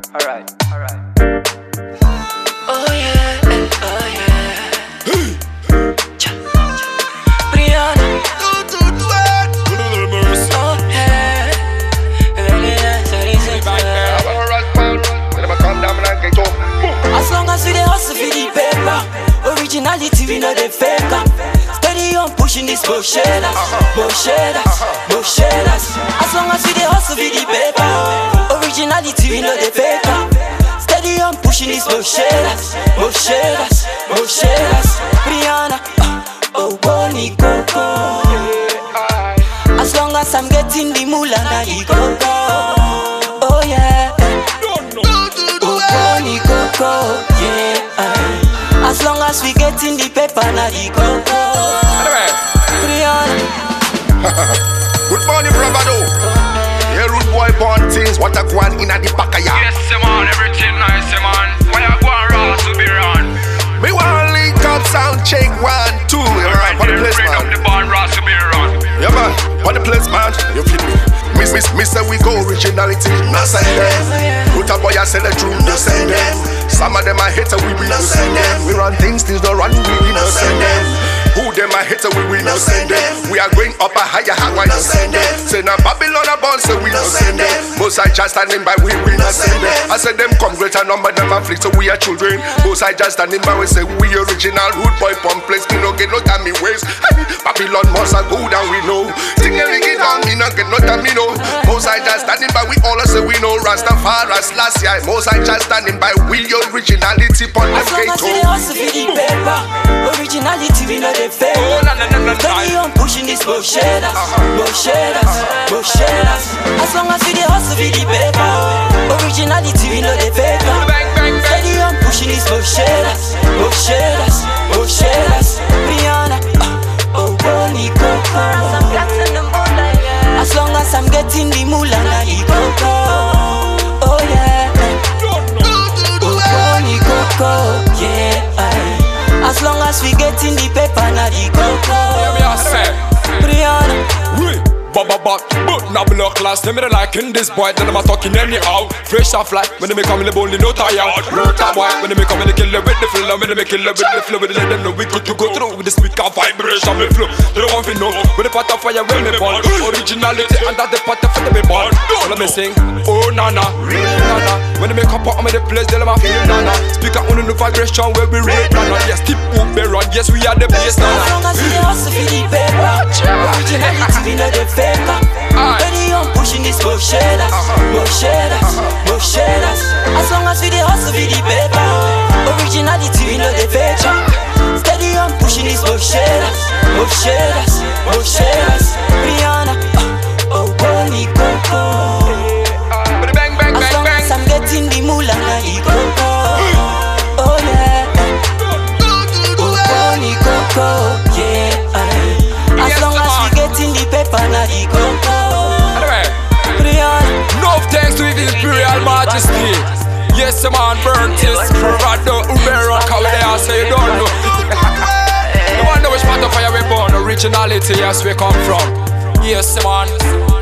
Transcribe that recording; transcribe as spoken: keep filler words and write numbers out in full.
Alright, alright. Oh yeah, oh yeah. Cha, cha. Brianna. Oh yeah. As long as we dey hustle for the paper, originality we know the faker. Steady on pushing this bullshit us, bullshit us, bullshit us. As long as we dey hustle for the paper, originality we know the faker. Steady on pushing this bullshit us, bullshit us, bullshit us. Brianna, oh Bonnie Coco. As long as I'm getting the moolah, na the coco. Oh yeah. Oh Bonnie Coco, yeah. As long as we getting the paper, na the coco. Brianna. Good morning, brother. Yeah, rude boy born things. What a go on in a the back of ya. Yes, man, everything nice, man. Why you go on raw to be run? Me want link up sound check one, two. Alright, for the place, man. The barn raw to be run. Yeah, man, for the place, man. You feel me? Miss, miss, miss, we go originality. No send them. Put a boy and sell the truth. No send them. Some of them are hater, we we no send them. We run things, things don't run, we we no send them. Who them are hater, we we no send them. We are going up a higher, how I no send them. Say now Babylon a born, so we no send them. Most I just standing by, we we no send them. I said them come greater number, them afflict, so we are children. Most I just standing by, we say we original rude boy pump place. Me no get no time me waste. Babylon must a go down, we know. Ting a ring it down, me no get no time me know. Most I just standing by, we all say we know. Rastafari last year. Most I just standing by, we originality pon them gate. As long as we dey hustle for the paper, originality we know the fake. Oh, no, no, no, no, Steady no. on pushing this bullshit us, bullshit us, bullshit us. As long as we dey hustle for the paper, originality we know the fake. Bang, bang, bang. Steady on pushing this bullshit us, bullshit us, bullshit us. Brianna, oh Bonnie Coco. As long as I'm getting the moolah, na the coco. Oh yeah. Bonnie Coco, yeah. As long as we getting the paper, na the coco. Hear me, I say. Brianna. Oui, baba bat, but now below class. Them me liking this boy, then I'm a talking anyhow. Fresh off like when they make come in the bone, no tire. No time boy, when they make come in the killer with the flow, when they make killer with the flow, with the let them know we good to go through with the speaker vibration, me flow. They don't want to know with the pot of fire when they burn. Originality under the pot of fire, me burn. So let me sing, oh nana, nana. When they make up on me the place, they let me feel nana. Speaker on the vibration where we rate nana. Yes, keep moving run, yes we are the best nana. As long as we dey hustle for the paper, originality we know the faker. Steady on pushing this bullshit us, bullshit us, bullshit us. As long as we dey hustle for the paper, originality we know the faker. Steady on pushing this bullshit us, bullshit us, bullshit us. Brianna, oh Bonnie Coco. Bang, bang, As bang, long bang. as I'm getting the moolah, na the coco. Oh yeah. Oh Bonnie Coco, yeah. As long as we getting the paper, na the coco. Anyway, Brianna. no thanks to His Imperial Majesty. Yes, man, burnt this. Rado Ubero, how they are, say you don't know. No one know which part of fire we born. Originality, yes, we come from. Yes, man.